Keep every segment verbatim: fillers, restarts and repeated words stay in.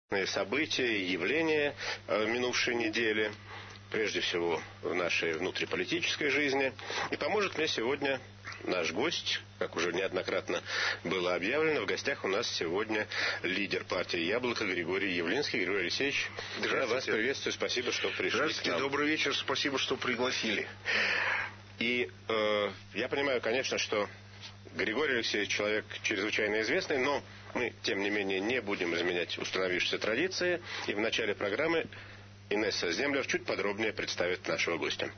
события и явления минувшей недели, прежде всего в нашей внутриполитической жизни. И поможет мне сегодня наш гость, как уже неоднократно было объявлено, в гостях у нас сегодня лидер партии «Яблоко» Григорий Явлинский. Григорий Алексеевич, я вас приветствую, спасибо, что пришли. Здравствуйте, добрый вечер, спасибо, что пригласили. И э, я понимаю, конечно, что Григорий Алексеевич человек чрезвычайно известный, но мы, тем не менее, не будем изменять установившиеся традиции. И в начале программы Инесса Землер чуть подробнее представит нашего гостя.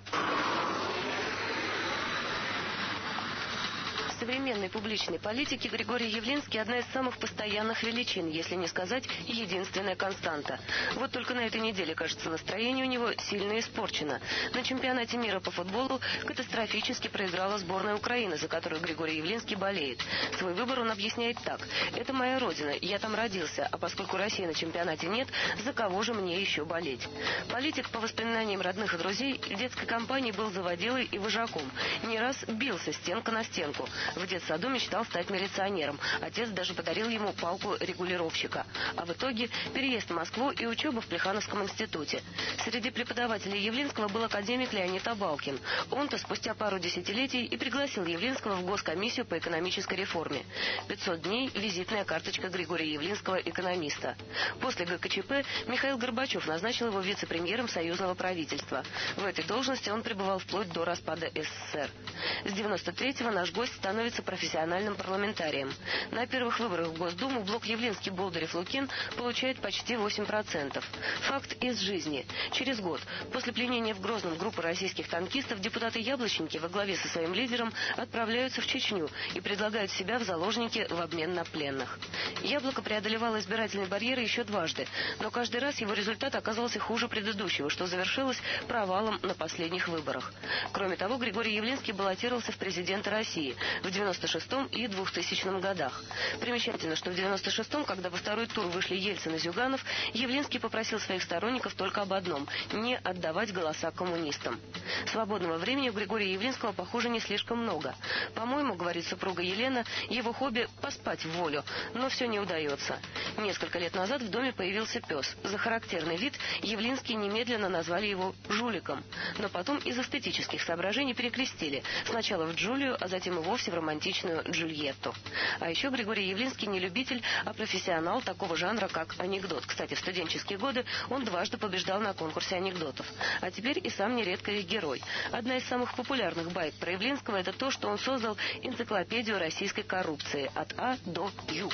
В современной публичной политике Григорий Явлинский – одна из самых постоянных величин, если не сказать единственная константа. Вот только на этой неделе, кажется, настроение у него сильно испорчено. На чемпионате мира по футболу катастрофически проиграла сборная Украины, за которую Григорий Явлинский болеет. Свой выбор он объясняет так: «Это моя родина, я там родился, а поскольку России на чемпионате нет, за кого же мне еще болеть?» Политик, по воспоминаниям родных и друзей, в детской компании был заводилой и вожаком. Не раз бился стенка на стенку. В детсаду мечтал стать милиционером. Отец даже подарил ему палку регулировщика. А в итоге переезд в Москву и учеба в Плехановском институте. Среди преподавателей Явлинского был академик Леонид Абалкин. Он-то спустя пару десятилетий и пригласил Явлинского в Госкомиссию по экономической реформе. пятьсот дней – визитная карточка Григория Явлинского, экономиста. После ГКЧП Михаил Горбачев назначил его вице-премьером союзного правительства. В этой должности он пребывал вплоть до распада СССР. С девяносто третьего наш гость становится профессиональным парламентарием. На первых выборах в Госдуму блок Явлинский-Болдырев-Лукин получает почти восемь процентов. Факт из жизни. Через год, после пленения в Грозном группы российских танкистов, депутаты-яблочники во главе со своим лидером отправляются в Чечню и предлагают себя в заложники в обмен на пленных. Яблоко преодолевало избирательный барьер еще дважды, но каждый раз его результат оказывался хуже предыдущего, что завершилось провалом на последних выборах. Кроме того, Григорий Явлинский баллотировался в президенты России в девяносто шестом и двухтысячном годах. Примечательно, что в девяносто шестом, когда во второй тур вышли Ельцин и Зюганов, Явлинский попросил своих сторонников только об одном – не отдавать голоса коммунистам. Свободного времени у Григория Явлинского, похоже, не слишком много. По-моему, говорит супруга Елена, его хобби – поспать в волю, но все не удается. Несколько лет назад в доме появился пес. За характерный вид Явлинские немедленно назвали его «жуликом», но потом из эстетических соображений перекрестили. Сначала в Джулию, а затем и вовсе в романтичную Джульетту. А еще Григорий Явлинский не любитель, а профессионал такого жанра, как анекдот. Кстати, в студенческие годы он дважды побеждал на конкурсе анекдотов. А теперь и сам нередко их герой. Одна из самых популярных баек про Явлинского – это то, что он создал энциклопедию российской коррупции от А до Ю.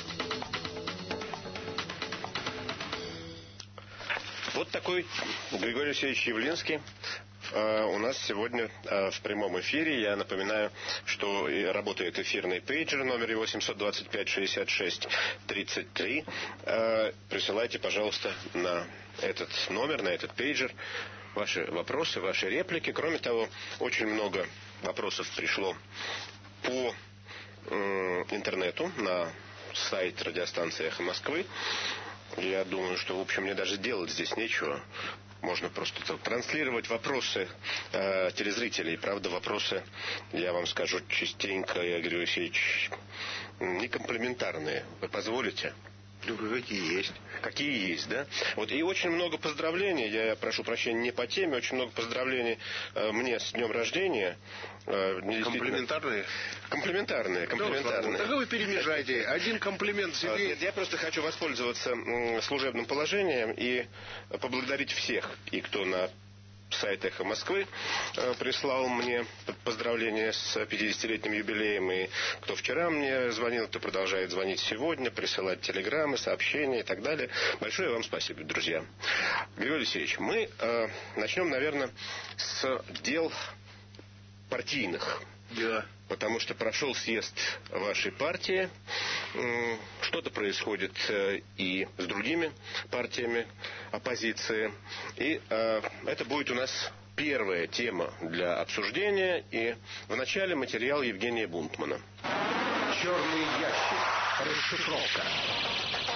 Вот такой Григорий Алексеевич Явлинский у нас сегодня в прямом эфире. Я напоминаю, что работает эфирный пейджер, номер его семь два пять шесть шесть тридцать три. Присылайте, пожалуйста, на этот номер, на этот пейджер ваши вопросы, ваши реплики. Кроме того, очень много вопросов пришло по интернету на сайт радиостанции «Эхо Москвы». Я думаю, что, в общем, мне даже делать здесь нечего. Можно просто транслировать вопросы э, телезрителей. Правда, вопросы, я вам скажу частенько, я говорю, Алексеевич, не комплиментарные. Вы позволите? Какие есть. Какие есть, да? Вот, и очень много поздравлений, я прошу прощения, не по теме, очень много поздравлений э, мне с днем рождения. Э, комплиментарные? Комплиментарные, комплиментарные. Так вы перемежайте. Один комплимент себе. Нет, я просто хочу воспользоваться м, служебным положением и поблагодарить всех, и кто на сайт «Эхо Москвы» э, прислал мне поздравления с пятидесятилетним юбилеем, и кто вчера мне звонил, кто продолжает звонить сегодня, присылать телеграммы, сообщения и так далее. Большое вам спасибо, друзья. Григорий Алексеевич, мы э, начнем, наверное, с дел партийных. Да. Потому что прошел съезд вашей партии, что-то происходит и с другими партиями оппозиции. И э, это будет у нас первая тема для обсуждения. И в начале материал Евгения Бунтмана. Черный ящик. Расшифровка.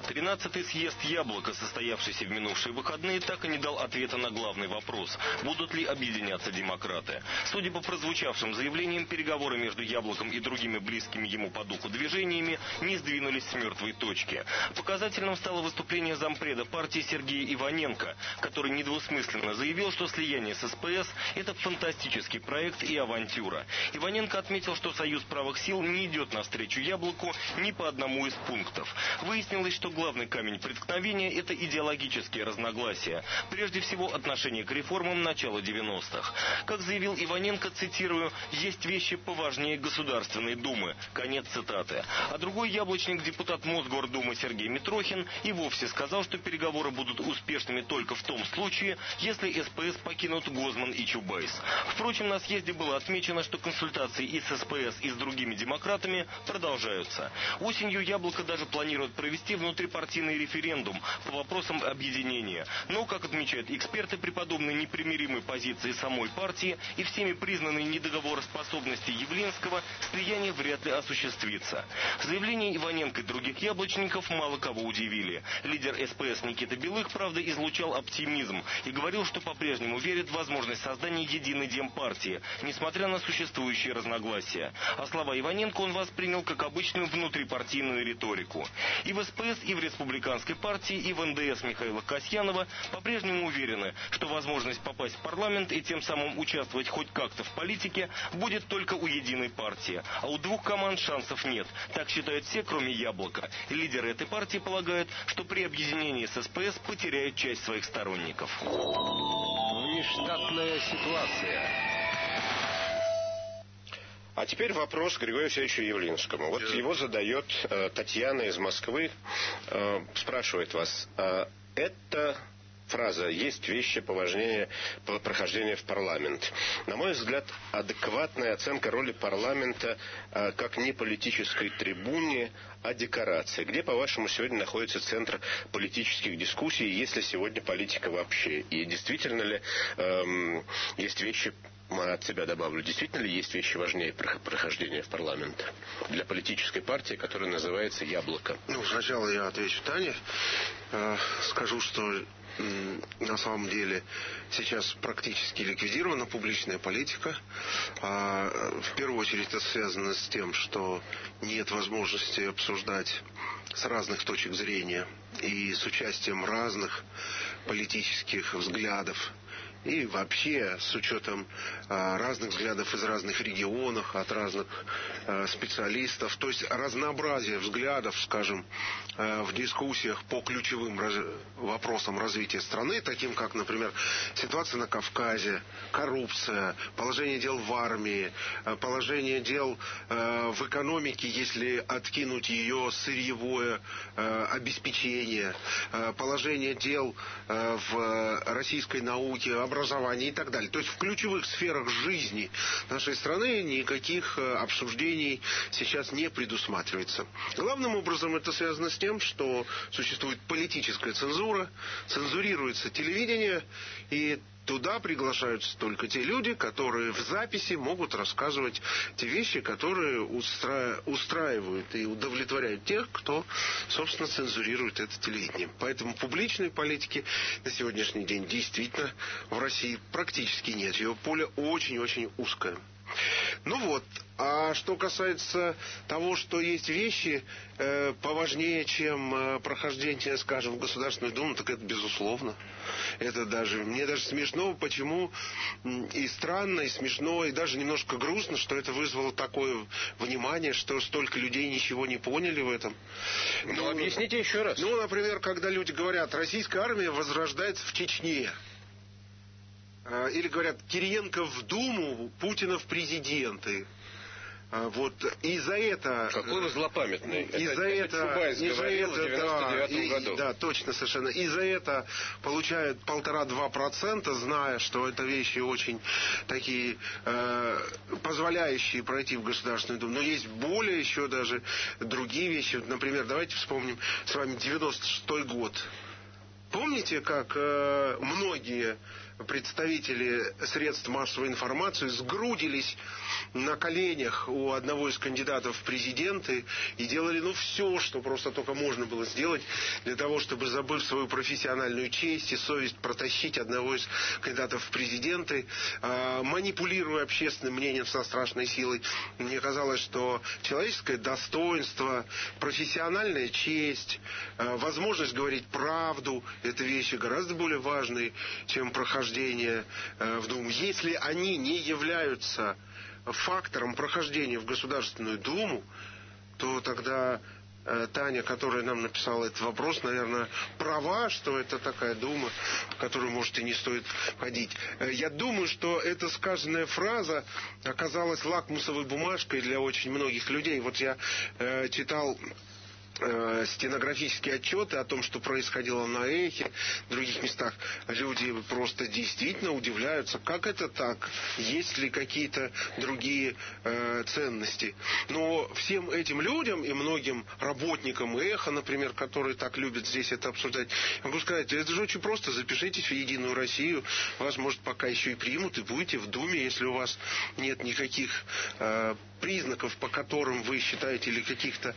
тринадцатый съезд «Яблоко», состоявшийся в минувшие выходные, так и не дал ответа на главный вопрос – будут ли объединяться демократы. Судя по прозвучавшим заявлениям, переговоры между «Яблоком» и другими близкими ему по духу движениями не сдвинулись с мертвой точки. Показательным стало выступление зампреда партии Сергея Иваненко, который недвусмысленно заявил, что слияние с СПС – это фантастический проект и авантюра. Иваненко отметил, что Союз правых сил не идет навстречу «Яблоку» ни по одному из пунктов. Выяснилось, что главный камень преткновения – это идеологические разногласия. Прежде всего, отношение к реформам начала девяностых. Как заявил Иваненко, цитирую, «есть вещи поважнее Государственной Думы». Конец цитаты. А другой яблочник, депутат Мосгордумы Сергей Митрохин, и вовсе сказал, что переговоры будут успешными только в том случае, если СПС покинут Гозман и Чубайс. Впрочем, на съезде было отмечено, что консультации и с СПС, и с другими демократами продолжаются. Осенью «Яблоко» даже планирует провести внутрипартийный референдум по вопросам объединения. Но, как отмечают эксперты, при подобной непримиримой позиции самой партии и всеми признанной недоговороспособности Явлинского, слияние вряд ли осуществится. Заявления Иваненко и других яблочников мало кого удивили. Лидер СПС Никита Белых, правда, излучал оптимизм и говорил, что по-прежнему верит в возможность создания единой демпартии, несмотря на существующие разногласия. А слова Иваненко он воспринял как обычную внутрипартийную риторику. И в СПС, и в Республиканской партии, и в эн дэ эс Михаила Касьянова по-прежнему уверены, что возможность попасть в парламент и тем самым участвовать хоть как-то в политике будет только у единой партии. А у двух команд шансов нет. Так считают все, кроме «Яблока». Лидеры этой партии полагают, что при объединении с СПС потеряют часть своих сторонников. Внештатная ситуация. А теперь вопрос к Григорию Алексеевичу Явлинскому. Вот его задает э, Татьяна из Москвы, э, спрашивает вас, э, это... фраза «есть вещи поважнее прохождения в парламент». На мой взгляд, адекватная оценка роли парламента э, как не политической трибуне, а декорации. Где, по-вашему, сегодня находится центр политических дискуссий, если сегодня политика вообще? И действительно ли э, есть вещи, от себя добавлю, действительно ли есть вещи важнее прохождения в парламент для политической партии, которая называется «Яблоко»? Ну, сначала я отвечу Тане. Э, скажу, что на самом деле сейчас практически ликвидирована публичная политика. А в первую очередь это связано с тем, что нет возможности обсуждать с разных точек зрения и с участием разных политических взглядов. И вообще с учетом а, разных взглядов из разных регионов, от разных а, специалистов. То есть разнообразие взглядов, скажем, а, в дискуссиях по ключевым раз... вопросам развития страны, таким как, например, ситуация на Кавказе, коррупция, положение дел в армии, положение дел а, в экономике, если откинуть ее сырьевое а, обеспечение, а, положение дел а, в российской науке, образования и так далее. То есть в ключевых сферах жизни нашей страны никаких обсуждений сейчас не предусматривается. Главным образом это связано с тем, что существует политическая цензура, цензурируется телевидение, и туда приглашаются только те люди, которые в записи могут рассказывать те вещи, которые устра... устраивают и удовлетворяют тех, кто, собственно, цензурирует это телевидение. Поэтому публичной политики на сегодняшний день действительно в России практически нет. Ее поле очень-очень узкое. Ну вот, а что касается того, что есть вещи э, поважнее, чем э, прохождение, скажем, в Государственную Думу, так это безусловно. Это даже, мне даже смешно, почему, и странно, и смешно, и даже немножко грустно, что это вызвало такое внимание, что столько людей ничего не поняли в этом. Ну, ну объясните еще раз. Ну, например, когда люди говорят, российская армия возрождается в Чечне. Или говорят, Кириенко в Думу, Путина в президенты. Вот, и за это... Какой вы злопамятный. И за это... Чубайс говорил в девяносто девятом году. Да, точно, совершенно. И за это получают полтора-два процента, зная, что это вещи очень такие, э, позволяющие пройти в Государственную Думу. Но есть более еще даже другие вещи. Например, давайте вспомним с вами девяносто шестой год. Помните, как э, многие представители средств массовой информации сгрудились на коленях у одного из кандидатов в президенты и делали, ну, все, что просто только можно было сделать для того, чтобы, забыв свою профессиональную честь и совесть, протащить одного из кандидатов в президенты, э, манипулируя общественным мнением со страшной силой. Мне казалось, что человеческое достоинство, профессиональная честь, э, возможность говорить правду — это вещи гораздо более важные, чем прохождение э, в Думу. Если они не являются фактором прохождения в Государственную Думу, то тогда э, Таня, которая нам написала этот вопрос, наверное, права, что это такая Дума, в которую, может, и не стоит ходить. Э, я думаю, что эта сказанная фраза оказалась лакмусовой бумажкой для очень многих людей. Вот я э, читал стенографические отчеты о том, что происходило на Эхе, в других местах. Люди просто действительно удивляются, как это так, есть ли какие-то другие э, ценности. Но всем этим людям и многим работникам Эха, например, которые так любят здесь это обсуждать, я могу сказать, это же очень просто. Запишитесь в Единую Россию, вас, может, пока еще и примут, и будете в Думе, если у вас нет никаких э, признаков, по которым вы считаете, или каких-то,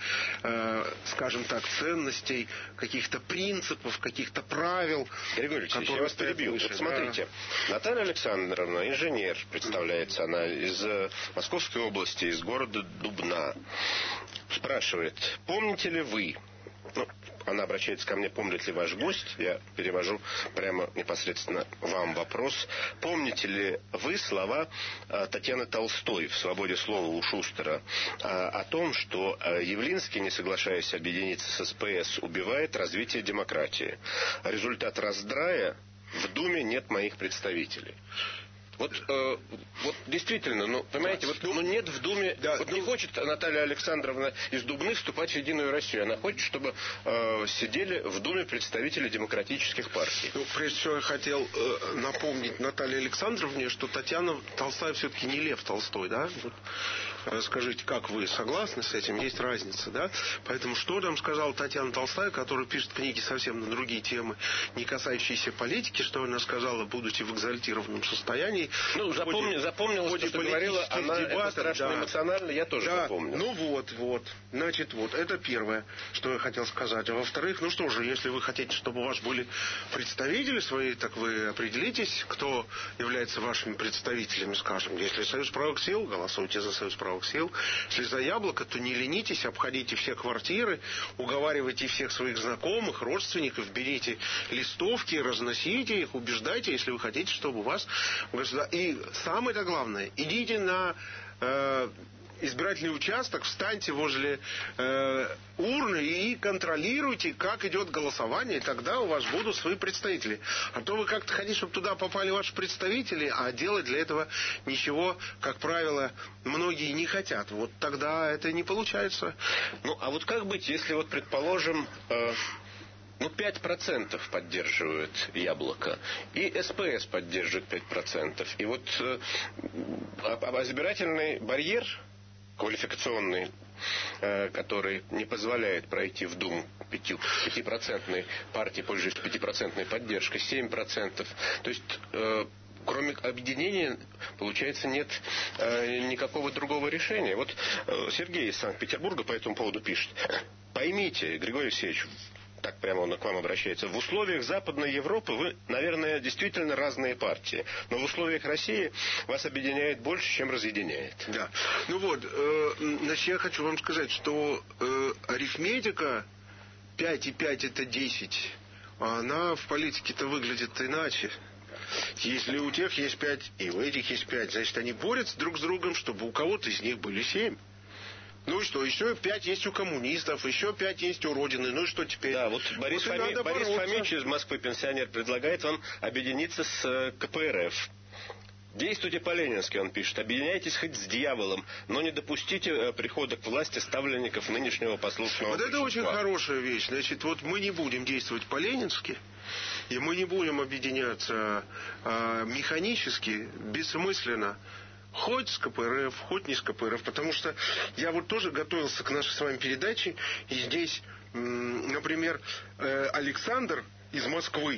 э, скажем так, ценностей, каких-то принципов, каких-то правил. Григорий Алексеевич, я вас перебил. Вот смотрите, а... Наталья Александровна, инженер, представляется она, из Московской области, из города Дубна, спрашивает, помните ли вы, ну, она обращается ко мне, помнит ли ваш гость, я перевожу прямо непосредственно вам вопрос. Помните ли вы слова Татьяны Толстой в «Свободе слова» у Шустера о том, что Явлинский, не соглашаясь объединиться с СПС, убивает развитие демократии. Результат раздрая: в Думе нет моих представителей. Вот, э, вот действительно, ну, понимаете, вот, ну, нет в Думе, да, вот ну, не хочет Наталья Александровна из Дубны вступать в Единую Россию. Она хочет, чтобы э, сидели в Думе представители демократических партий. Ну, прежде всего, я хотел э, напомнить Наталье Александровне, что Татьяна Толстая все-таки не Лев Толстой, да? Вот, скажите, как вы согласны с этим? Есть разница, да? Поэтому что там сказала Татьяна Толстая, которая пишет книги совсем на другие темы, не касающиеся политики, что она сказала, будучи в экзальтированном состоянии? Ну, запомни, запомнила, что, что говорила она, дебатов, это страшно, да, эмоционально, я тоже да, запомнил. Ну вот, вот. Значит, вот, это первое, что я хотел сказать. А во-вторых, ну что же, если вы хотите, чтобы у вас были представители свои, так вы определитесь, кто является вашими представителями, скажем. Если Союз правых сил, голосуйте за Союз правых сил. Если за Яблоко, то не ленитесь, обходите все квартиры, уговаривайте всех своих знакомых, родственников, берите листовки, разносите их, убеждайте, если вы хотите, чтобы у вас... И самое главное, идите на э, избирательный участок, встаньте возле э, урны и контролируйте, как идет голосование, и тогда у вас будут свои представители. А то вы как-то хотите, чтобы туда попали ваши представители, а делать для этого ничего, как правило, многие не хотят. Вот тогда это не получается. Ну, а вот как быть, если вот, предположим... Э... Ну, пять процентов поддерживают Яблоко. И СПС поддерживает пять процентов. И вот э, избирательный барьер квалификационный, э, который не позволяет пройти в Думу пятипроцентной партии, пользуясь пятипроцентной поддержкой, семь процентов. То есть... Э, Кроме объединения, получается, нет э, никакого другого решения. Вот э, Сергей из Санкт-Петербурга по этому поводу пишет. Поймите, Григорий Алексеевич, так прямо он к вам обращается, в условиях Западной Европы вы, наверное, действительно разные партии. Но в условиях России вас объединяет больше, чем разъединяет. Да. Ну вот, э, значит, я хочу вам сказать, что э, арифметика пять и пять это десять, а она в политике-то выглядит иначе. Если у тех есть пять, и у этих есть пять, значит, они борются друг с другом, чтобы у кого-то из них были семь. Ну и что, еще пять есть у коммунистов, еще пять есть у Родины, ну и что теперь? Да, вот Борис, вот Фоми... Борис Фомич из Москвы, пенсионер, предлагает вам объединиться с КПРФ. Действуйте по-ленински, он пишет. Объединяйтесь хоть с дьяволом, но не допустите прихода к власти ставленников нынешнего послушного Вот это очень хорошая вещь. Значит, вот мы не будем действовать по-ленински, и мы не будем объединяться а, механически, бессмысленно, хоть с КПРФ, хоть не с КПРФ, потому что я вот тоже готовился к нашей с вами передаче, и здесь, например, Александр из Москвы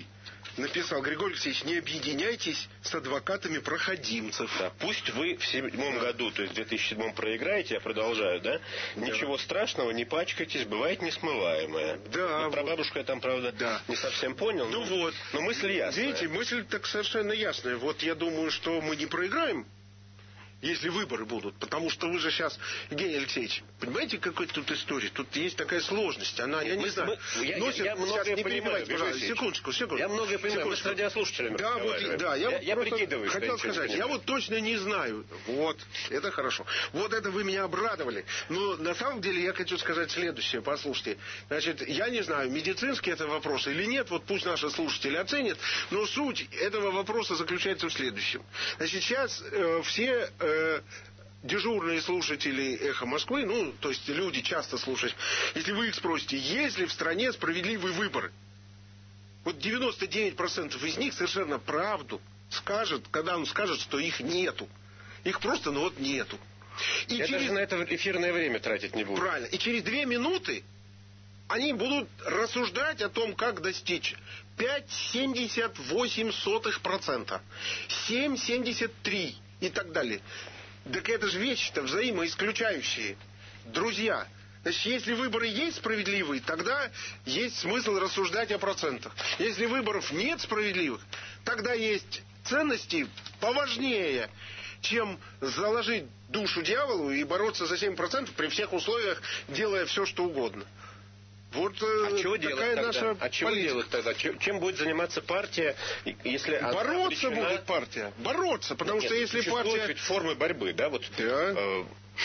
написал Григорий Алексеевич, не объединяйтесь с адвокатами проходимцев. Да, пусть вы в седьмом да. году, то есть в две тысячи седьмом проиграете, я продолжаю, да? да? Ничего страшного, не пачкайтесь, бывает несмываемое. Да. Ну, про вот. бабушку я там, правда, да. не совсем понял. Ну но, вот. Но мысль ясная. Видите, мысль так совершенно ясная. Вот я думаю, что мы не проиграем, если выборы будут. Потому что вы же сейчас, Евгений Алексеевич, понимаете, какая тут история? Тут есть такая сложность. Она, я мы, не знаю. Мы, я, носит, я, я многое не понимаю, пожалуйста. Секундочку, секундочку. Я многое понимаю. Мы с радиослушателями да, вот, да, я, я, я прикидываю, хотел сказать, я вот точно не знаю. Вот, это хорошо. Вот это вы меня обрадовали. Но на самом деле я хочу сказать следующее. Послушайте. Значит, я не знаю, медицинский это вопрос или нет. Вот пусть наши слушатели оценят. Но суть этого вопроса заключается в следующем. Значит, сейчас э, все... Э, дежурные слушатели «Эхо Москвы», ну, то есть люди часто слушают, если вы их спросите, есть ли в стране справедливые выборы? Вот девяносто девять процентов из них совершенно правду скажет, когда он скажет, что их нету. Их просто, ну вот, нету. И Я через... даже на это эфирное время тратить не буду. Правильно. И через две минуты они будут рассуждать о том, как достичь пять целых семьдесят восемь сотых процента, семь целых семьдесят три процента и так далее. Так это же вещи-то взаимоисключающие. Друзья, значит, если выборы есть справедливые, тогда есть смысл рассуждать о процентах. Если выборов нет справедливых, тогда есть ценности поважнее, чем заложить душу дьяволу и бороться за семь процентов при всех условиях, делая все, что угодно. Вот а чего такая делать тогда? наша а чего политика. делать тогда? Чем будет заниматься партия, если бороться обречена... будет партия. Бороться, потому Нет, что если существуют партия... ведь формы борьбы, да? Вот, да. Э,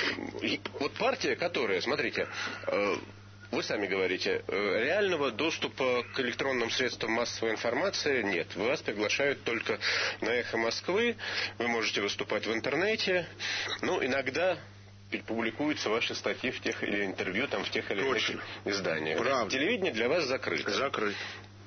вот партия, которая, смотрите, э, вы сами говорите, э, реального доступа к электронным средствам массовой информации нет. Вас приглашают только на «Эхо Москвы», вы можете выступать в интернете, ну, иногда... публикуются ваши статьи в тех или интервью там в тех или иных изданиях. Правда. Телевидение для вас закрыто. Закрыто.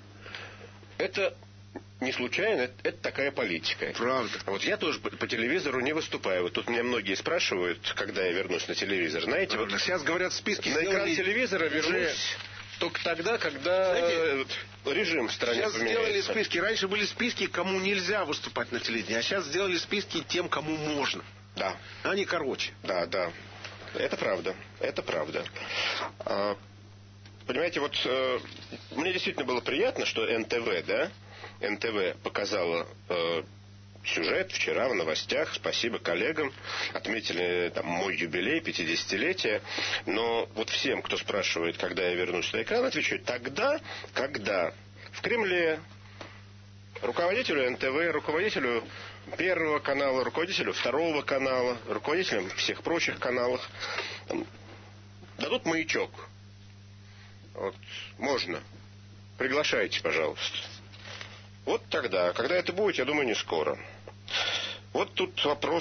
Это не случайно, это, это такая политика. Правда. Вот я тоже по, по телевизору не выступаю. Вот тут меня многие спрашивают, когда я вернусь на телевизор. Знаете, вот сейчас говорят, списки на экран телевизора вернусь только тогда, когда знаете, режим в стране сейчас поменяется. Сделали списки. Раньше были списки, кому нельзя выступать на телевидении, а сейчас сделали списки тем, кому можно. Да. Они короче. Да, да. Это правда. Это правда. А, понимаете, вот э, мне действительно было приятно, что эн тэ вэ, да, эн тэ вэ показала э, сюжет вчера в новостях. Спасибо коллегам. Отметили там мой юбилей, пятидесятилетие. Но вот всем, кто спрашивает, когда я вернусь на экран, отвечаю, тогда, когда в Кремле руководителю эн тэ вэ, руководителю Первого канала, руководителю Второго канала, руководителям всех прочих каналов там, дадут маячок. Вот, можно. Приглашайте, пожалуйста. Вот тогда. Когда это будет, я думаю, не скоро. Вот тут вопрос...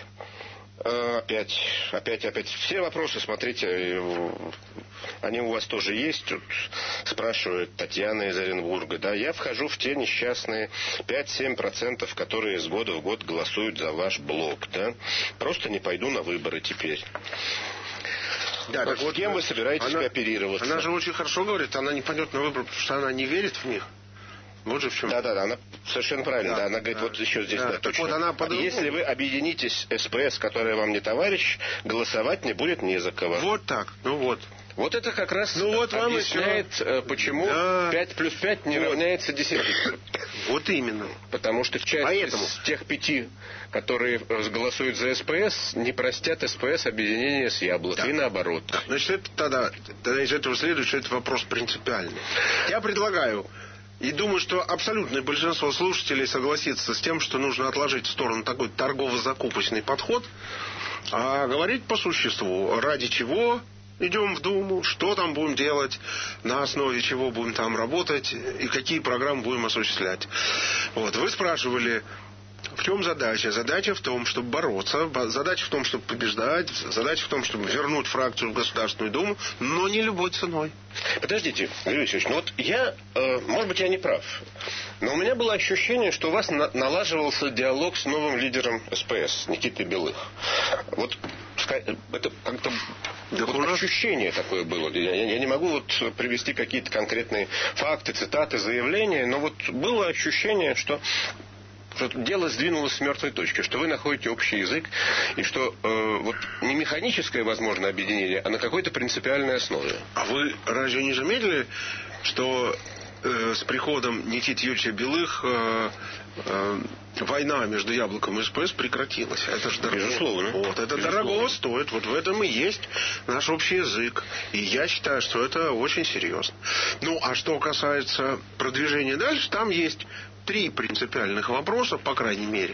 Опять, опять, опять. Все вопросы, смотрите, они у вас тоже есть. Тут спрашивает Татьяна из Оренбурга. Да, я вхожу в те несчастные пять-семь процентов, которые из года в год голосуют за ваш блок. Да? Просто не пойду на выборы теперь. Да, так с вот, кем вы собираетесь она, кооперироваться? Она же очень хорошо говорит, она не пойдет на выборы, потому что она не верит в них. Вот же в чем. Да, да, да, она совершенно правильно. Да, да, она говорит, да, вот еще здесь, да, да точно. Вот она под... Если вы объединитесь эс пэ эс, которая вам не товарищ, голосовать не будет не за кого. Вот так, ну вот. Вот это как раз ну, вот объясняет, еще... почему да. пять плюс пять не вот. равняется десяти. Вот именно. Потому что часть Поэтому... из тех пяти, которые голосуют за эс пэ эс, не простят эс пэ эс объединение с Яблок. Да. И наоборот. Да. Значит, это тогда, тогда из этого следует, что это вопрос принципиальный. Я предлагаю... И думаю, что абсолютное большинство слушателей согласится с тем, что нужно отложить в сторону такой торгово-закупочный подход, а говорить по существу, ради чего идем в Думу, что там будем делать, на основе чего будем там работать и какие программы будем осуществлять. Вот, вы спрашивали, в чем задача? Задача в том, чтобы бороться, задача в том, чтобы побеждать, задача в том, чтобы вернуть фракцию в Государственную Думу, но не любой ценой. Подождите, Юрий Алексеевич, ну вот я, э, может быть, я не прав, но у меня было ощущение, что у вас на- налаживался диалог с новым лидером эс пэ эс, Никитой Белых. Вот это как-то да вот ощущение такое было. Я, я не могу вот привести какие-то конкретные факты, цитаты, заявления, но вот было ощущение, что что дело сдвинулось с мертвой точки, что вы находите общий язык, и что э, вот не механическое, возможно, объединение, а на какой-то принципиальной основе. А вы разве не заметили, что э, с приходом Никиты Юрьевича Белых э, э, война между Яблоком и СПС прекратилась? Это же дорого. Безусловно. Вот, это Безусловно. Дорого стоит. Вот в этом и есть наш общий язык. И я считаю, что это очень серьезно. Ну, а что касается продвижения дальше, там есть три принципиальных вопроса, по крайней мере,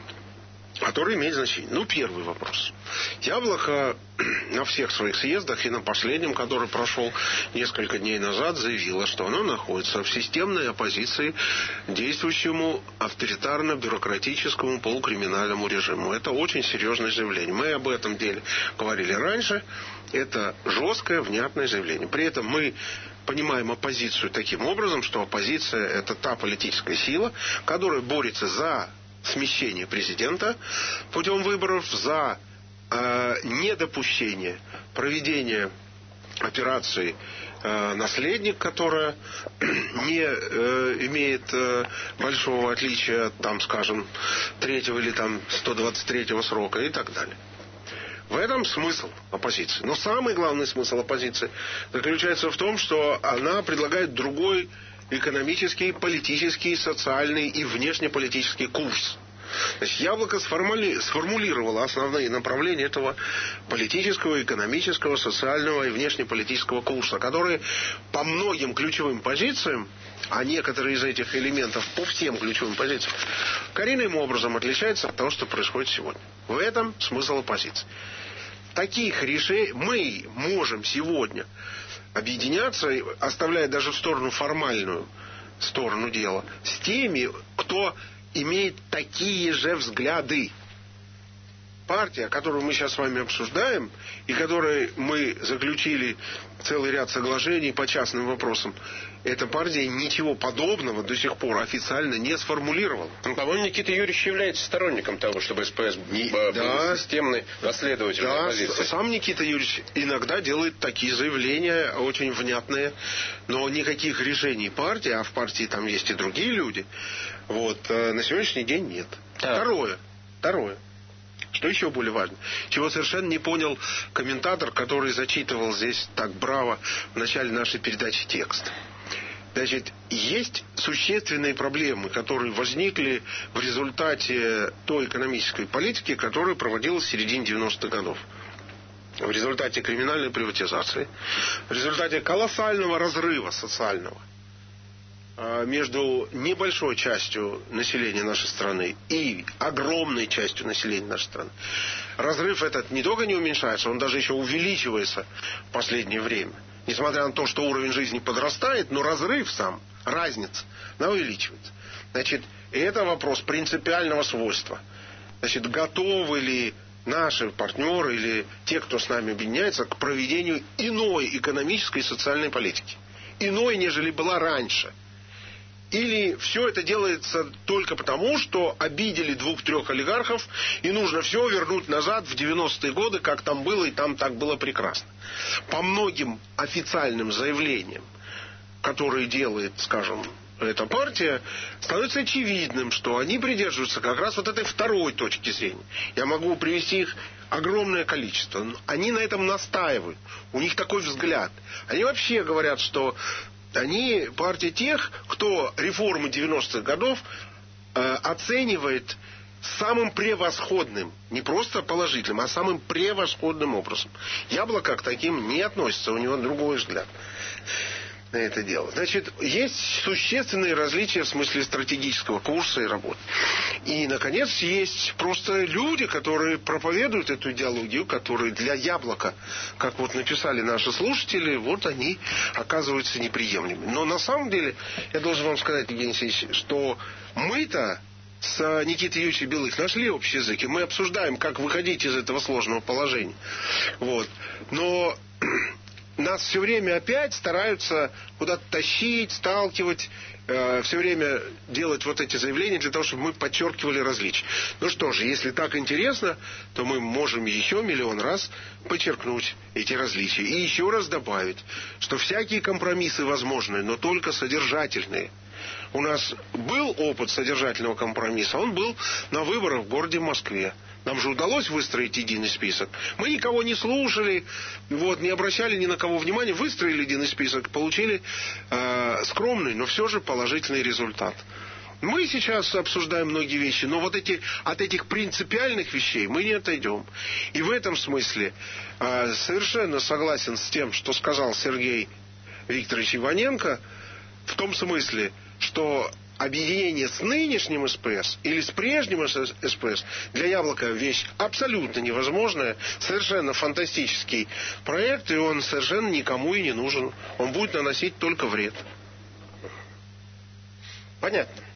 которые имеют значение. Ну, первый вопрос. Яблоко на всех своих съездах и на последнем, который прошел несколько дней назад, заявило, что оно находится в системной оппозиции действующему авторитарно-бюрократическому полукриминальному режиму. Это очень серьезное заявление. Мы об этом деле говорили раньше. Это жесткое, внятное заявление. При этом мы понимаем оппозицию таким образом, что оппозиция – это та политическая сила, которая борется за смещение президента путем выборов, за э, недопущение проведения операции э, «Наследник», которая не э, имеет э, большого отличия, там, скажем, третьего или там сто двадцать третьего срока и так далее. В этом смысл оппозиции. Но самый главный смысл оппозиции заключается в том, что она предлагает другой экономический, политический, социальный и внешнеполитический курс. Значит, Яблоко сформули... сформулировало основные направления этого политического, экономического, социального и внешнеполитического курса, которые по многим ключевым позициям, а некоторые из этих элементов по всем ключевым позициям, коренным образом отличаются от того, что происходит сегодня. В этом смысл оппозиции. Таких решений мы можем сегодня объединяться, оставляя даже в сторону формальную сторону дела, с теми, кто имеет такие же взгляды. Партия, которую мы сейчас с вами обсуждаем, и которой мы заключили целый ряд соглашений по частным вопросам, эта партия ничего подобного до сих пор официально не сформулировала. Ну, по-моему, Никита Юрьевич является сторонником того, чтобы СПС не, был да, системной, последовательной да, оппозицией. Сам Никита Юрьевич иногда делает такие заявления, очень внятные, но никаких решений партии, а в партии там есть и другие люди, вот, на сегодняшний день нет. Да. Второе. Второе. Что еще более важно? Чего совершенно не понял комментатор, который зачитывал здесь так браво в начале нашей передачи текст. Значит, есть существенные проблемы, которые возникли в результате той экономической политики, которая проводилась в середине девяностых годов. В результате криминальной приватизации, в результате колоссального разрыва социального между небольшой частью населения нашей страны и огромной частью населения нашей страны. Разрыв этот не только не уменьшается, он даже еще увеличивается в последнее время. Несмотря на то, что уровень жизни подрастает, но разрыв сам, разница, она увеличивается. Значит, это вопрос принципиального свойства. Значит, готовы ли наши партнеры или те, кто с нами объединяется, к проведению иной экономической и социальной политики? Иной, нежели была раньше. Или все это делается только потому, что обидели двух-трех олигархов, и нужно все вернуть назад в девяностые годы, как там было, и там так было прекрасно. По многим официальным заявлениям, которые делает, скажем, эта партия, становится очевидным, что они придерживаются как раз вот этой второй точки зрения. Я могу привести их огромное количество. Они на этом настаивают. У них такой взгляд. Они вообще говорят, что они партия тех, кто реформы девяностых годов э, оценивает самым превосходным, не просто положительным, а самым превосходным образом. Яблоко к таким не относится, у него другой взгляд на это дело. Значит, есть существенные различия в смысле стратегического курса и работы. И, наконец, есть просто люди, которые проповедуют эту идеологию, которые для Яблока, как вот написали наши слушатели, вот они оказываются неприемлемыми. Но на самом деле, я должен вам сказать, Евгений Алексеевич, что мы-то с Никитой Юрьевичем Белых нашли общий язык, и мы обсуждаем, как выходить из этого сложного положения. Вот. Но нас все время опять стараются куда-то тащить, сталкивать, э, все время делать вот эти заявления для того, чтобы мы подчеркивали различия. Ну что же, если так интересно, то мы можем еще миллион раз подчеркнуть эти различия. И еще раз добавить, что всякие компромиссы возможны, но только содержательные. У нас был опыт содержательного компромисса, он был на выборах в городе Москве. Нам же удалось выстроить единый список. Мы никого не слушали, вот, не обращали ни на кого внимания, выстроили единый список, получили э, скромный, но все же положительный результат. Мы сейчас обсуждаем многие вещи, но вот эти, от этих принципиальных вещей мы не отойдем. И в этом смысле э, совершенно согласен с тем, что сказал Сергей Викторович Иваненко, в том смысле, что объединение с нынешним СПС или с прежним СПС для Яблока вещь абсолютно невозможная, совершенно фантастический проект, и он совершенно никому и не нужен. Он будет наносить только вред. Понятно.